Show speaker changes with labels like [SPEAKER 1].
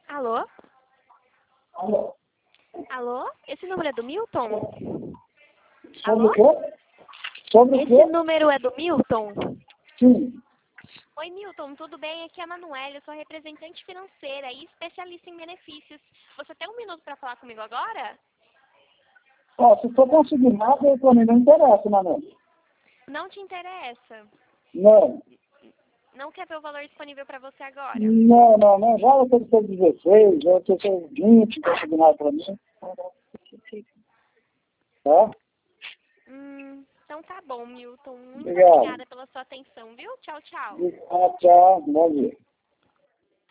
[SPEAKER 1] Alô?
[SPEAKER 2] Alô?
[SPEAKER 1] Alô? Esse número é do Milton?
[SPEAKER 2] Sobre
[SPEAKER 1] Alô?
[SPEAKER 2] o quê? Sobre o
[SPEAKER 1] Esse
[SPEAKER 2] quê?
[SPEAKER 1] número é do Milton?
[SPEAKER 2] Sim.
[SPEAKER 1] Oi, Milton, tudo bem? Aqui é a Manuela, eu sou representante financeira e especialista em benefícios. Você tem um minuto para falar comigo agora?
[SPEAKER 2] Ó, se for conseguir nada, para mim não interessa, Manu.
[SPEAKER 1] Não te interessa?
[SPEAKER 2] Não.
[SPEAKER 1] Não quer ver o valor disponível para você agora?
[SPEAKER 2] Não. Já eu tenho 16, já eu tenho 20, não conseguir nada para mim. Tá?
[SPEAKER 1] Então tá bom, Milton. Muito
[SPEAKER 2] Obrigado.
[SPEAKER 1] obrigada pela sua atenção, viu? Tchau, tchau.
[SPEAKER 2] Tchau. Bom dia.